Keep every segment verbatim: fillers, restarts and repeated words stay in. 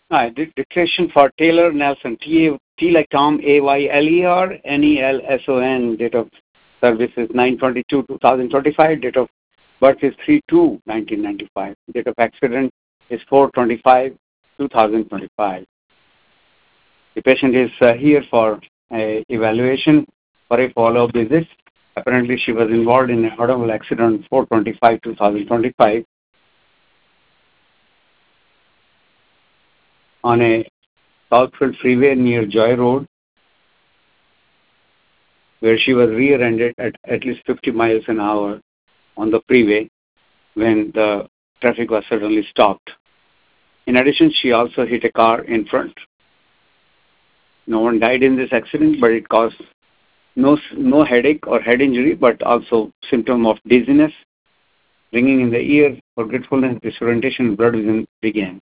Uh, declaration for Taylor Nelson, T, A, T like Tom, A Y L E R, N E L S O N. Date of service is nine twenty-two twenty twenty-five. Date of birth is three two nineteen ninety-five. Date of accident is four twenty-five twenty twenty-five. The patient is uh, here for a evaluation for a follow-up visit. Apparently, she was involved in an automobile accident on four twenty-five twenty twenty-five on a Southfield Freeway near Joy Road, where she was rear-ended at at least fifty miles an hour on the freeway when the traffic was suddenly stopped. In addition, she also hit a car in front. No one died in this accident, but it caused no, no headache or head injury, but also symptom of dizziness, ringing in the ear, forgetfulness, disorientation, blood vision began.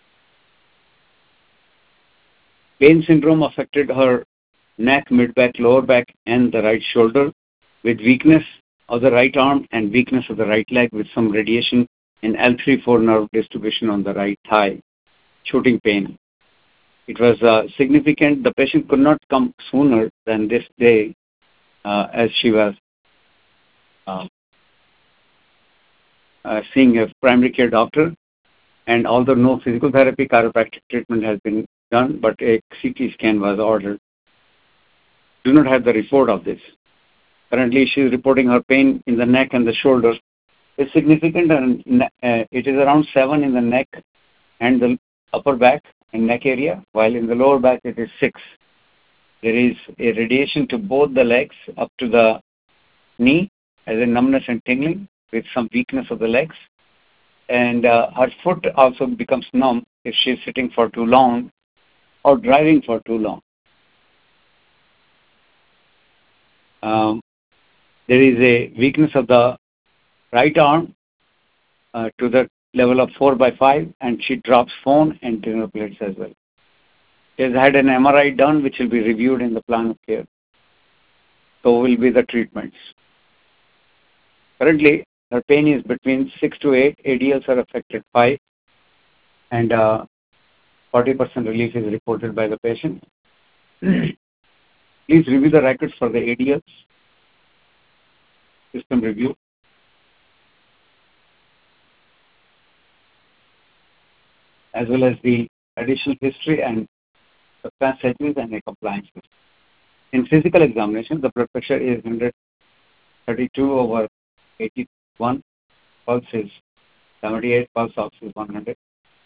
Pain syndrome affected her neck, mid-back, lower back, and the right shoulder, with weakness of the right arm and weakness of the right leg, with some radiation in L three four nerve distribution on the right thigh, shooting pain. It was uh, significant. The patient could not come sooner than this day, uh, as she was uh, uh, seeing a primary care doctor. And although no physical therapy, chiropractic treatment has been done, but a C T scan was ordered. Do not have the report of this. Currently, she is reporting her pain in the neck and the shoulder. It's significant, and uh, it is around seven in the neck and the upper back and neck area, while in the lower back it is six. There is a radiation to both the legs up to the knee as a numbness and tingling with some weakness of the legs. And uh, her foot also becomes numb if she is sitting for too long or driving for too long. Um, there is a weakness of the right arm uh, to the level of four by five, and she drops phone and dinner plates as well. She has had an M R I done, which will be reviewed in the plan of care. So will be the treatments. Currently, her pain is between six to eight. A D Ls are affected five, and uh, forty percent relief is reported by the patient. Please review the records for the A D Ls. System review. As well as the additional history and substance settings and a compliance history. In physical examination, the blood pressure is one thirty-two over eighty-one, pulse is seventy-eight, pulse ox is one hundred.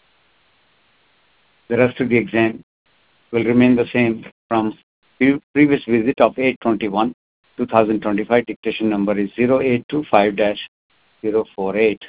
The rest of the exam will remain the same from previous visit of eight twenty-one twenty twenty-five. Dictation number is zero eight two five dash zero four eight.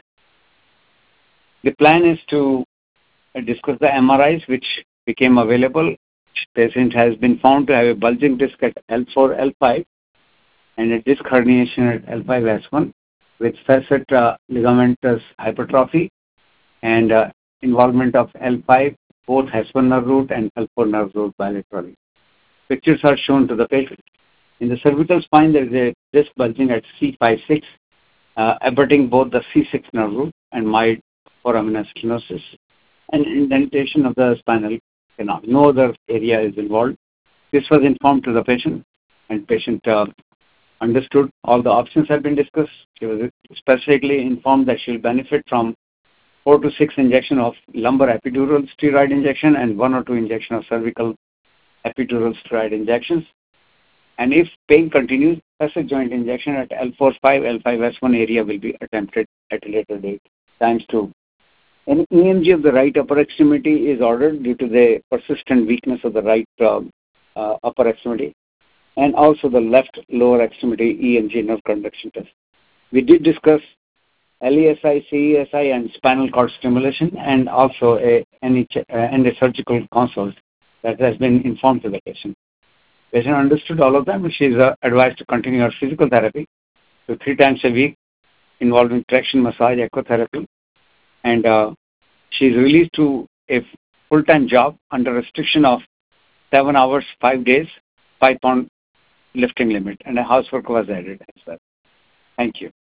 The plan is to discuss the M R Is which became available. Patient has been found to have a bulging disc at L four, L five, and a disc herniation at L five S one with facet uh, ligamentous hypertrophy and uh, involvement of L five, both S one nerve root and L four nerve root bilaterally. Pictures are shown to the patient. In the cervical spine, there is a disc bulging at C five six, uh, abutting both the C six nerve root and mild foraminal stenosis, and indentation of the spinal canal. No other area is involved. This was informed to the patient, and patient uh, understood. All the options have been discussed. She was specifically informed that she will benefit from four to six injection of lumbar epidural steroid injection and one or two injection of cervical epidural steroid injections. And if pain continues, facet joint injection at L four five, L five S one area will be attempted at a later date, times two. An E M G of the right upper extremity is ordered due to the persistent weakness of the right uh, uh, upper extremity, and also the left lower extremity E M G nerve conduction test. We did discuss L E S I, C E S I, and spinal cord stimulation, and also a, and a surgical consult that has been informed to the patient. Patient understood all of them. She is uh, advised to continue her physical therapy so three times a week involving traction massage, ecotherapy, and uh, she is released to a full-time job under restriction of seven hours, five days, five-pound lifting limit, and a housework was added as well. Thank you.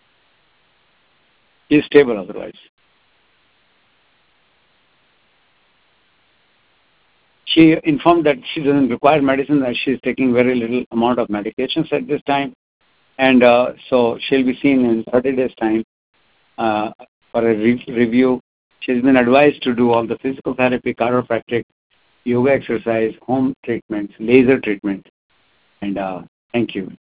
She is stable otherwise. she informed that she doesn't require medicine, that she's taking very little amount of medications at this time. And uh, so she'll be seen in thirty days' time uh, for a re- review. She's been advised to do all the physical therapy, chiropractic, yoga exercise, home treatments, laser treatment. And uh, thank you.